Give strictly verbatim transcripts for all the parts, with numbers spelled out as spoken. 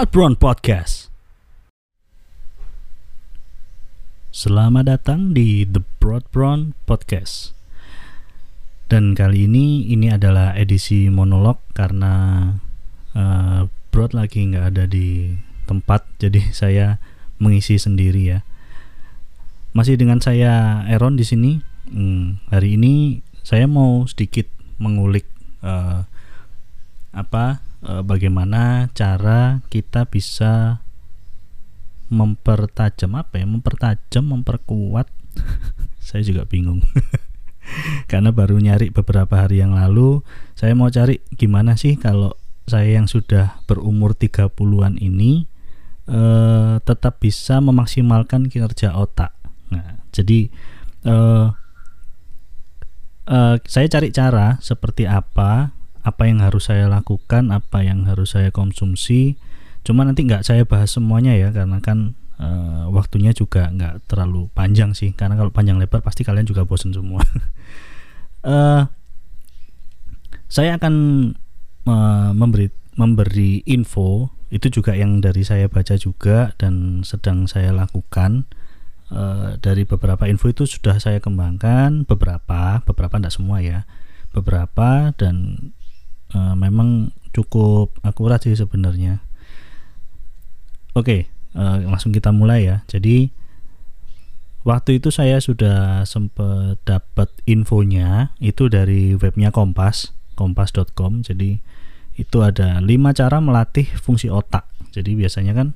Broad Brown Podcast. Selamat datang di The Broad Brown Podcast. Dan kali ini ini adalah edisi monolog karena uh, Broad lagi nggak ada di tempat, jadi saya mengisi sendiri ya. Masih dengan saya Aaron di sini. Hmm, hari ini saya mau sedikit mengulik uh, apa uh, bagaimana cara kita bisa mempertajam apa ya mempertajam memperkuat saya juga bingung karena baru nyari beberapa hari yang lalu. Saya mau cari gimana sih kalau saya yang sudah berumur tiga puluhan ini uh, tetap bisa memaksimalkan kinerja otak. Nah, jadi uh, uh, saya cari cara seperti apa apa yang harus saya lakukan, apa yang harus saya konsumsi. Cuma nanti nggak saya bahas semuanya ya, karena kan e, waktunya juga nggak terlalu panjang sih. Karena kalau panjang lebar pasti kalian juga bosen semua. e, saya akan e, memberi memberi info itu juga yang dari saya baca juga dan sedang saya lakukan. E, dari beberapa info itu sudah saya kembangkan beberapa, beberapa nggak semua ya, beberapa dan Uh, memang cukup akurat sih sebenarnya. Oke, uh, langsung kita mulai ya. Jadi waktu itu saya sudah sempat dapat infonya itu dari webnya Kompas, kompas dot com. Jadi itu ada lima cara melatih fungsi otak. Jadi biasanya kan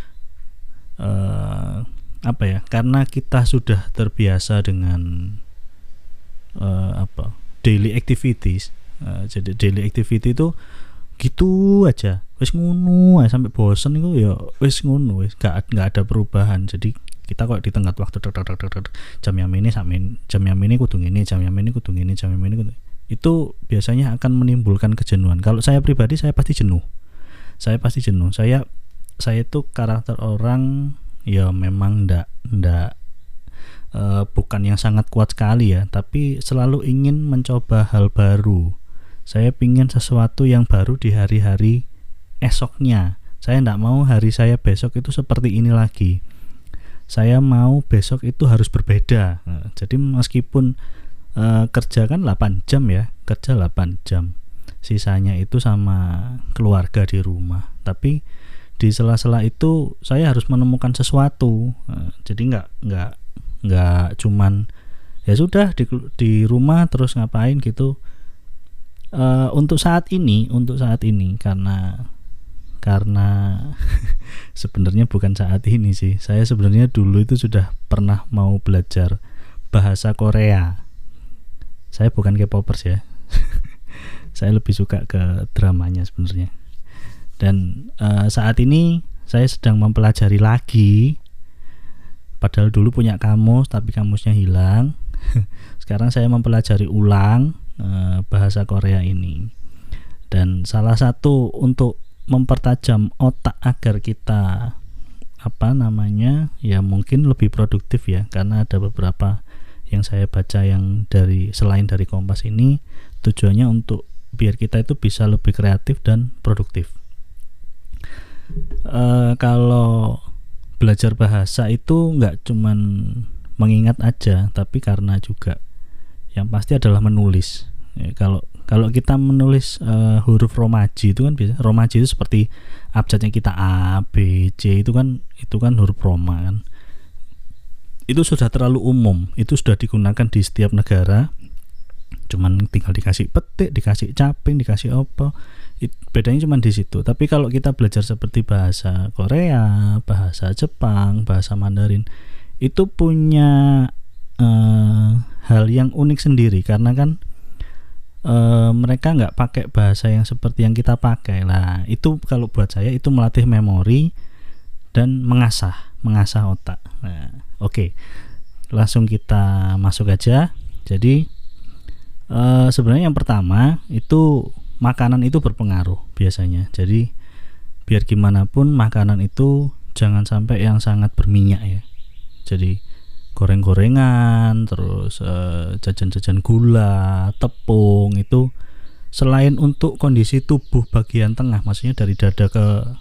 uh, apa ya? Karena kita sudah terbiasa dengan uh, apa? daily activities. Uh, jadi daily activity itu gitu aja, wes ngono sampai bosen itu ya wes ngono, wes gak nggak ada perubahan. Jadi kita kok di tengah waktu jam yang ini sampai jam yang ini kudu ini, jam yang ini kudu ini, jam yang ini kudu, itu biasanya akan menimbulkan kejenuhan. Kalau saya pribadi saya pasti jenuh, saya pasti jenuh. Saya saya itu karakter orang ya memang ndak ndak uh, bukan yang sangat kuat sekali ya, tapi selalu ingin mencoba hal baru. Saya pingin sesuatu yang baru di hari-hari esoknya. Saya tidak mau hari saya besok itu seperti ini lagi. Saya mau besok itu harus berbeda. Nah, jadi meskipun uh, kerja kan delapan jam ya, kerja delapan jam. Sisanya itu sama keluarga di rumah. Tapi di sela-sela itu saya harus menemukan sesuatu. Nah, jadi nggak nggak nggak cuman ya sudah di di rumah terus ngapain gitu. Uh, untuk saat ini, untuk saat ini karena karena sebenarnya bukan saat ini sih. Saya sebenarnya dulu itu sudah pernah mau belajar bahasa Korea. Saya bukan K-popers ya. Saya lebih suka ke dramanya sebenarnya. Dan uh, saat ini saya sedang mempelajari lagi. Padahal dulu punya kamus tapi kamusnya hilang. Sekarang saya mempelajari ulang bahasa Korea ini. Dan salah satu untuk mempertajam otak agar kita apa namanya ya mungkin lebih produktif ya, karena ada beberapa yang saya baca yang dari selain dari Kompas ini tujuannya untuk biar kita itu bisa lebih kreatif dan produktif. E, kalau belajar bahasa itu nggak cuman mengingat aja, tapi karena juga yang pasti adalah menulis. Ya, kalau kalau kita menulis uh, huruf romaji itu kan biasa romaji itu seperti abjadnya kita A, B, C itu kan itu kan huruf Roma kan. Itu sudah terlalu umum, itu sudah digunakan di setiap negara. Cuman tinggal dikasih petik, dikasih caping, dikasih apa. It, bedanya cuma di situ. Tapi kalau kita belajar seperti bahasa Korea, bahasa Jepang, bahasa Mandarin, itu punya uh, hal yang unik sendiri karena kan uh, mereka nggak pakai bahasa yang seperti yang kita pakai lah. Itu kalau buat saya itu melatih memori dan mengasah mengasah otak. Nah, oke, okay. Langsung kita masuk aja. Jadi uh, sebenarnya yang pertama itu makanan itu berpengaruh biasanya. Jadi biar gimana pun makanan itu jangan sampai yang sangat berminyak ya. Jadi goreng-gorengan, terus uh, jajan-jajan gula, tepung itu selain untuk kondisi tubuh bagian tengah, maksudnya dari dada ke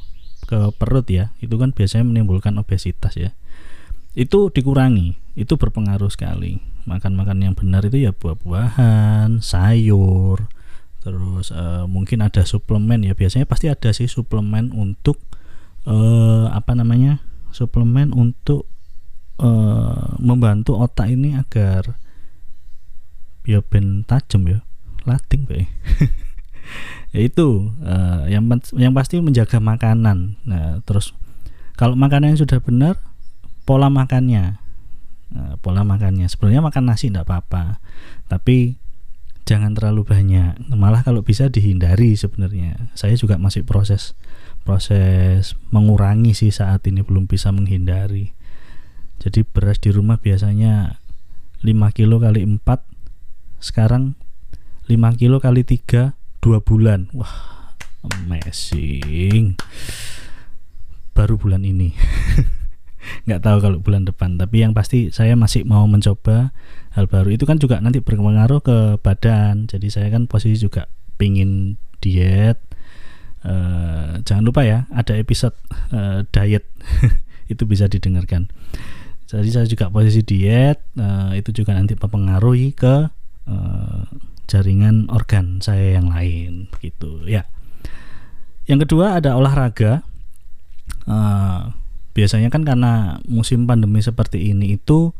ke perut ya, itu kan biasanya menimbulkan obesitas ya. Itu dikurangi, itu berpengaruh sekali. Makan-makan yang benar itu ya buah-buahan, sayur, terus uh, mungkin ada suplemen ya, biasanya pasti ada sih suplemen untuk uh, apa namanya suplemen untuk uh, membantu otak ini agar ya ben tajam ya, lading bae. Ya itu uh, yang yang pasti menjaga makanan. Nah, terus kalau makanannya sudah benar, pola makannya, nah, pola makannya sebenarnya makan nasi tidak apa-apa, tapi jangan terlalu banyak. Malah kalau bisa dihindari sebenarnya. Saya juga masih proses proses mengurangi sih saat ini, belum bisa menghindari. Jadi beras di rumah biasanya lima kilo kali empat, sekarang lima kilo kali tiga, dua bulan. Wah, amazing. Baru bulan ini. Nggak tahu kalau bulan depan, tapi yang pasti saya masih mau mencoba hal baru. Itu kan juga nanti berpengaruh ke badan. Jadi saya kan posisi juga pingin diet. Uh, jangan lupa ya, ada episode uh, diet. Itu bisa didengarkan. Jadi saya juga posisi diet, uh, itu juga nanti mempengaruhi ke uh, jaringan organ saya yang lain begitu ya. Yang kedua ada olahraga. Uh, biasanya kan karena musim pandemi seperti ini itu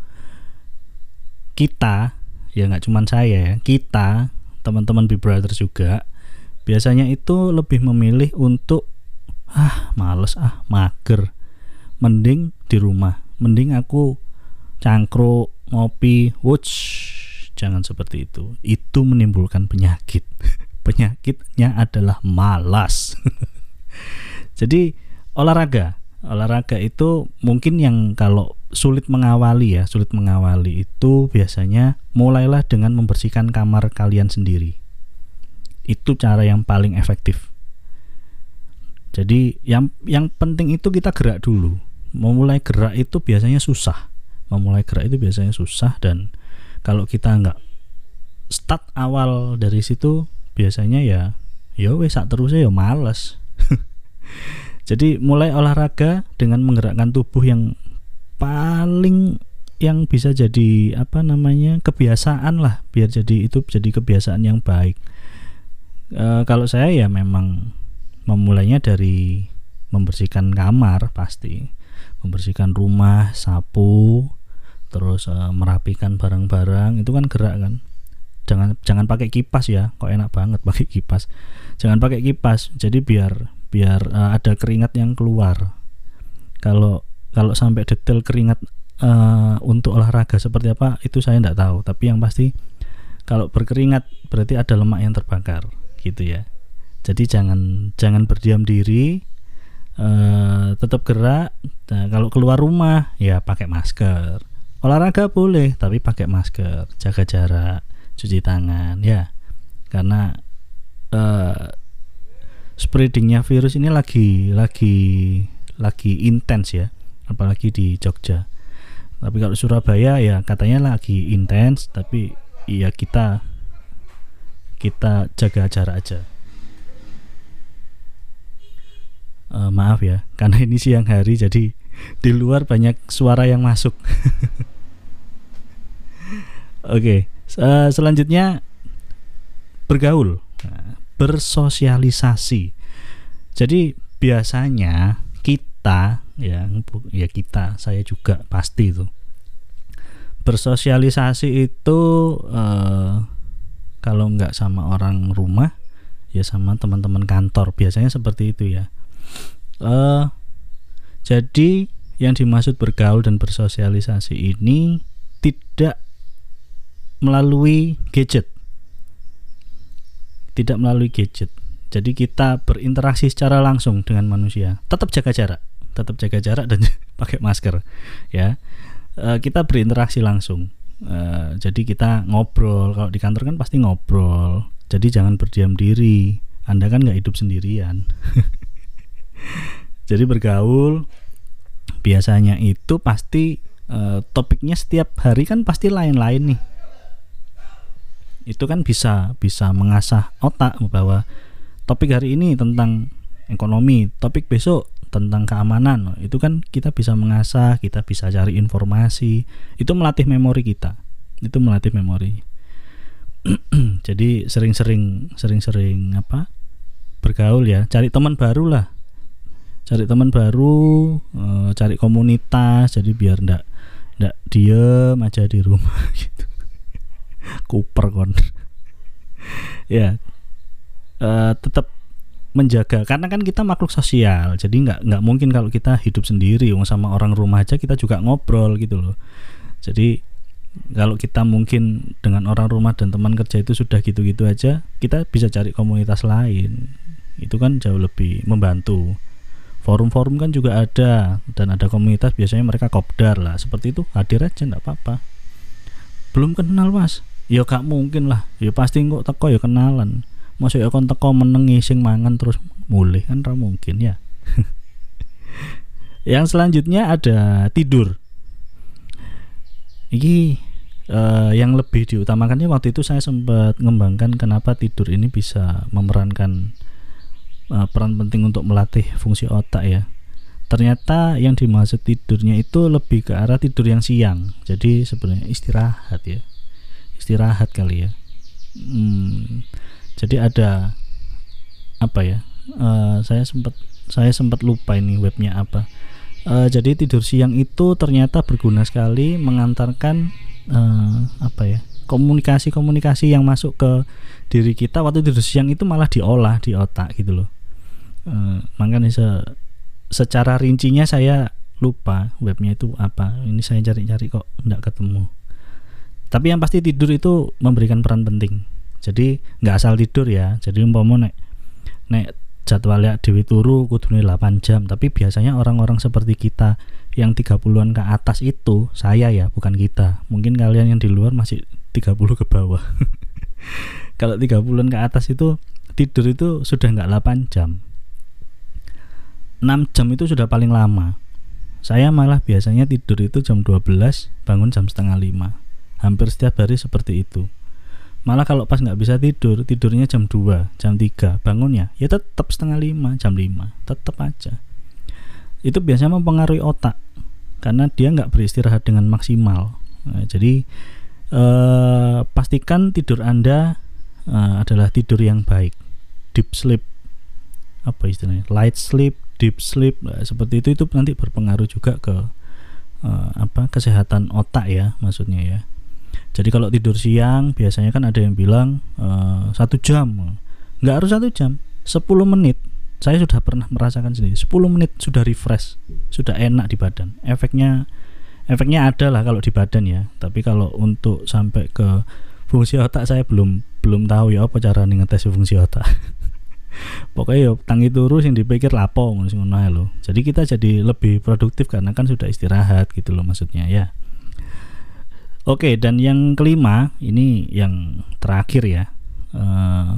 kita ya, nggak cuma saya ya, kita teman-teman Big Brother juga biasanya itu lebih memilih untuk ah males ah mager, mending di rumah, mending aku cangkruk ngopi. Wuts, jangan seperti itu. Itu menimbulkan penyakit. Penyakitnya adalah malas. Jadi olahraga, olahraga itu mungkin yang kalau sulit mengawali ya, sulit mengawali itu biasanya mulailah dengan membersihkan kamar kalian sendiri. Itu cara yang paling efektif. Jadi yang yang penting itu kita gerak dulu. Memulai gerak itu biasanya susah. Memulai gerak itu biasanya susah, dan kalau kita nggak start awal dari situ biasanya ya ya wes sak terusnya ya males. Jadi mulai olahraga dengan menggerakkan tubuh yang paling yang bisa jadi apa namanya kebiasaan lah, biar jadi itu jadi kebiasaan yang baik. E, kalau saya ya memang memulainya dari membersihkan kamar, pasti membersihkan rumah, sapu, terus e, merapikan barang-barang, itu kan gerak kan. Jangan jangan pakai kipas ya, kok enak banget pakai kipas. Jangan pakai kipas. Jadi biar biar uh, ada keringat yang keluar. Kalau kalau sampai detail keringat uh, untuk olahraga seperti apa itu saya tidak tahu. Tapi yang pasti kalau berkeringat berarti ada lemak yang terbakar, gitu ya. Jadi jangan jangan berdiam diri, uh, tetap gerak. Nah, kalau keluar rumah ya pakai masker. Olahraga boleh tapi pakai masker, jaga jarak, cuci tangan ya, karena uh, spreadingnya virus ini lagi lagi lagi intens ya, apalagi di Jogja. Tapi kalau Surabaya ya katanya lagi intens, tapi ya kita kita jaga jarak aja. Uh, maaf ya, karena ini siang hari jadi di luar banyak suara yang masuk. Oke, okay. uh, selanjutnya bergaul. Nah, bersosialisasi. Jadi biasanya kita ya ya kita saya juga pasti itu bersosialisasi itu eh, kalau nggak sama orang rumah ya sama teman-teman kantor, biasanya seperti itu ya. Eh, jadi yang dimaksud bergaul dan bersosialisasi ini tidak melalui gadget. Tidak melalui gadget. Jadi kita berinteraksi secara langsung dengan manusia. Tetap jaga jarak, tetap jaga jarak dan pakai masker, ya. E, kita berinteraksi langsung. E, jadi kita ngobrol. Kalau di kantor kan pasti ngobrol. Jadi jangan berdiam diri. Anda kan nggak hidup sendirian. Jadi bergaul. Biasanya itu pasti e, topiknya setiap hari kan pasti lain-lain nih. Itu kan bisa bisa mengasah otak bahwa topik hari ini tentang ekonomi, topik besok tentang keamanan. Itu kan kita bisa mengasah, kita bisa cari informasi. Itu melatih memori kita. Itu melatih memori. Jadi sering-sering sering-sering apa? Bergaul ya, cari teman baru lah. Cari teman baru, e, cari komunitas, jadi biar ndak ndak diem aja di rumah gitu. Kuper kon. Ya, e, tetap menjaga, karena kan kita makhluk sosial, jadi nggak nggak mungkin kalau kita hidup sendiri. Sama orang rumah aja kita juga ngobrol gitu loh. Jadi kalau kita mungkin dengan orang rumah dan teman kerja itu sudah gitu-gitu aja, kita bisa cari komunitas lain. Itu kan jauh lebih membantu. Forum-forum kan juga ada, dan ada komunitas, biasanya mereka kopdar lah, seperti itu, hadir aja nggak apa-apa. Belum kenal mas, ya gak mungkin lah, ya pasti kok teko ya kenalan. Masuk ya kon teko meneng ngising mangan terus mulih, kan ra mungkin ya. Yang selanjutnya ada tidur. Ini uh, yang lebih diutamakannya, waktu itu saya sempat mengembangkan kenapa tidur ini bisa memerankan uh, peran penting untuk melatih fungsi otak ya. Ternyata yang dimaksud tidurnya itu lebih ke arah tidur yang siang. Jadi sebenarnya istirahat ya, istirahat kali ya. Hmm, jadi ada apa ya? Uh, saya sempat saya sempat lupa ini webnya apa. Uh, jadi tidur siang itu ternyata berguna sekali mengantarkan uh, apa ya, komunikasi-komunikasi yang masuk ke diri kita waktu tidur siang itu malah diolah di otak gitu loh. Uh, makanya se secara rincinya saya lupa webnya itu apa. Ini saya cari-cari kok enggak ketemu. Tapi yang pasti tidur itu memberikan peran penting. Jadi nggak asal tidur ya. Jadi umpama nek nek jadwalnya dewi turu kudune delapan jam, tapi biasanya orang-orang seperti kita yang tiga puluhan ke atas itu, saya ya, bukan kita. Mungkin kalian yang di luar masih tiga puluh ke bawah. Kalau tiga puluhan ke atas itu tidur itu sudah nggak delapan jam. enam jam itu sudah paling lama. Saya malah biasanya tidur itu jam dua belas, bangun jam setengah lima. Hampir setiap hari seperti itu. Malah kalau pas nggak bisa tidur, tidurnya jam dua, jam tiga, bangunnya ya tetap setengah lima, jam lima, tetap aja. Itu biasanya mempengaruhi otak karena dia nggak beristirahat dengan maksimal. Nah, jadi eh, pastikan tidur Anda eh, adalah tidur yang baik, deep sleep, apa istilahnya, light sleep, deep sleep, nah, seperti itu. Itu nanti berpengaruh juga ke eh, apa kesehatan otak ya, maksudnya ya. Jadi kalau tidur siang biasanya kan ada yang bilang uh, satu jam, nggak harus satu jam, sepuluh menit. Saya sudah pernah merasakan sendiri, sepuluh menit sudah refresh, sudah enak di badan. Efeknya, efeknya ada lah kalau di badan ya. Tapi kalau untuk sampai ke fungsi otak saya belum belum tahu ya apa cara ngetes fungsi otak. Pokoknya ya tangi turu yang dipikir lapo ngono loh. Jadi kita jadi lebih produktif karena kan sudah istirahat gitu loh maksudnya ya. Oke, dan yang kelima, ini yang terakhir ya, uh,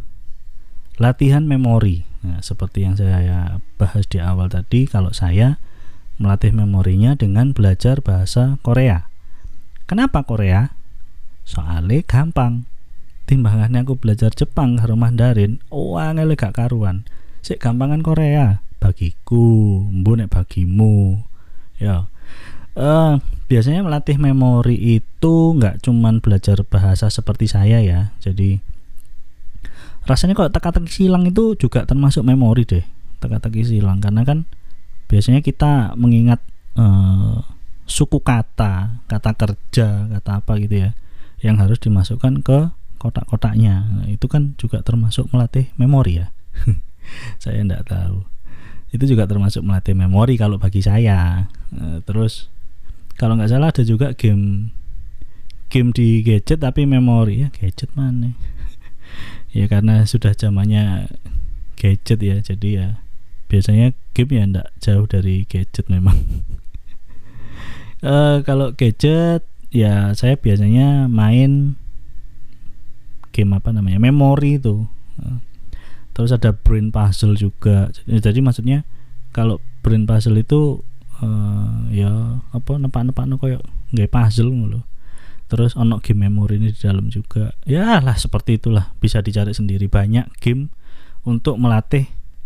latihan memori. Nah, seperti yang saya bahas di awal tadi, kalau saya melatih memorinya dengan belajar bahasa Korea. Kenapa Korea? Soalnya gampang. Timbangannya aku belajar Jepang karo Mandarin, oh angel gak karuan. Sik gampangan Korea bagiku, mbo nek bagimu. Ya. Uh, biasanya melatih memori itu nggak cuman belajar bahasa seperti saya ya. Jadi rasanya kok teka-teki silang itu juga termasuk memori deh, teka-teki silang, karena kan biasanya kita mengingat uh, suku kata, kata kerja, kata apa gitu ya, yang harus dimasukkan ke kotak-kotaknya. Nah, itu kan juga termasuk melatih memori ya. Saya nggak tahu. Itu juga termasuk melatih memori kalau bagi saya. Uh, terus kalau nggak salah ada juga game game di gadget tapi memori ya, gadget mana ya, karena sudah zamannya gadget ya, jadi ya biasanya game ya nggak jauh dari gadget memang. uh, kalau gadget ya saya biasanya main game apa namanya, memori itu. Uh, terus ada brain puzzle juga. Jadi, jadi maksudnya kalau brain puzzle itu Uh, ya apa nepak-nepak no koyo nggak puzzle ngono. Terus ono game memori ini di dalam juga. Ya lah seperti itulah, bisa dicari sendiri, banyak game untuk melatih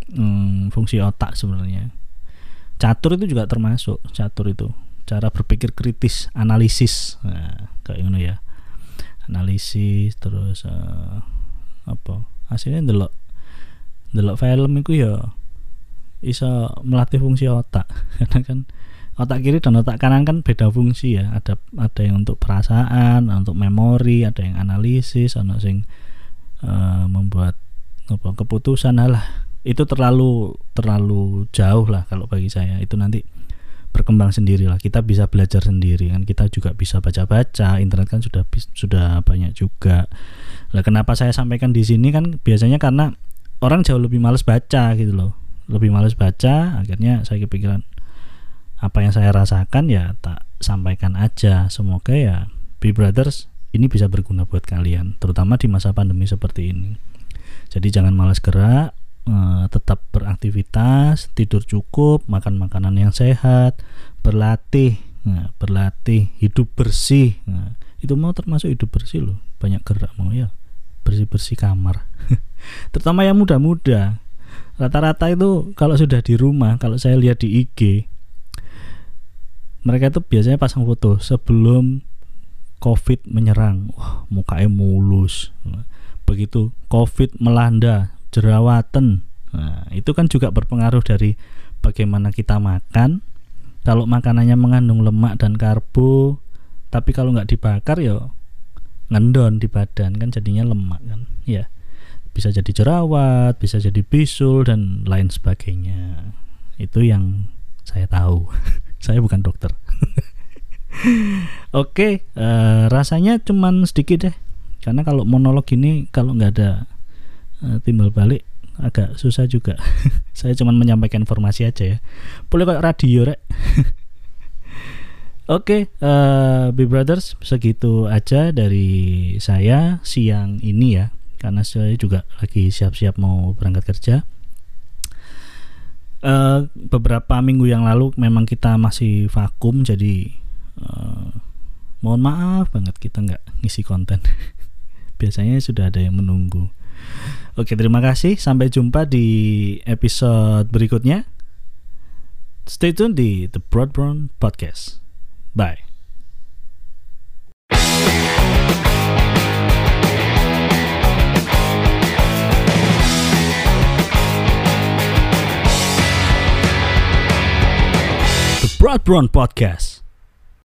hmm, fungsi otak sebenarnya. Catur itu juga termasuk. Catur itu cara berpikir kritis, analisis, nah, kayak ngono ya. Analisis terus uh, apa? Hasilnya ndelok ndelok film itu ya iso melatih fungsi otak. Karena kan otak kiri dan otak kanan kan beda fungsi ya. Ada ada yang untuk perasaan, untuk memori, ada yang analisis, ada yang uh, membuat apa keputusan. Lah itu terlalu terlalu jauh lah kalau bagi saya. Itu nanti berkembang sendiri lah. Kita bisa belajar sendiri kan. Kita juga bisa baca-baca. Internet kan sudah sudah banyak juga. Lah kenapa saya sampaikan di sini kan biasanya karena orang jauh lebih malas baca gitu loh. Lebih malas baca, akhirnya saya kepikiran apa yang saya rasakan ya tak sampaikan aja. Semoga ya Be Brothers ini bisa berguna buat kalian, terutama di masa pandemi seperti ini. Jadi jangan malas gerak, eh, tetap beraktivitas, tidur cukup, makan makanan yang sehat, berlatih, nah, berlatih, hidup bersih. Nah, itu mau termasuk hidup bersih loh, banyak gerak mau ya, bersih-bersih kamar. Terutama yang muda-muda. Rata-rata itu kalau sudah di rumah, kalau saya lihat di I G, mereka itu biasanya pasang foto sebelum COVID menyerang. Wah, mukanya mulus. Begitu COVID melanda, jerawatan. Nah, itu kan juga berpengaruh dari bagaimana kita makan. Kalau makanannya mengandung lemak dan karbo, tapi kalau nggak dibakar ya ngendon di badan kan, jadinya lemak kan. Ya, bisa jadi jerawat, bisa jadi bisul dan lain sebagainya. Itu yang saya tahu. Saya bukan dokter. Oke, uh, rasanya cuman sedikit deh. Karena kalau monolog ini kalau nggak ada uh, timbal balik agak susah juga. Saya cuman menyampaikan informasi aja ya. Boleh kayak radio rek. Oke, uh, Be Brothers, segitu aja dari saya siang ini ya. Karena saya juga lagi siap-siap mau berangkat kerja. Uh, beberapa minggu yang lalu memang kita masih vakum, jadi uh, mohon maaf banget kita nggak ngisi konten. Biasanya sudah ada yang menunggu. Oke, terima kasih. Sampai jumpa di episode berikutnya. Stay tune di The Broad Brown Podcast. Bye. Broad Brown Podcast.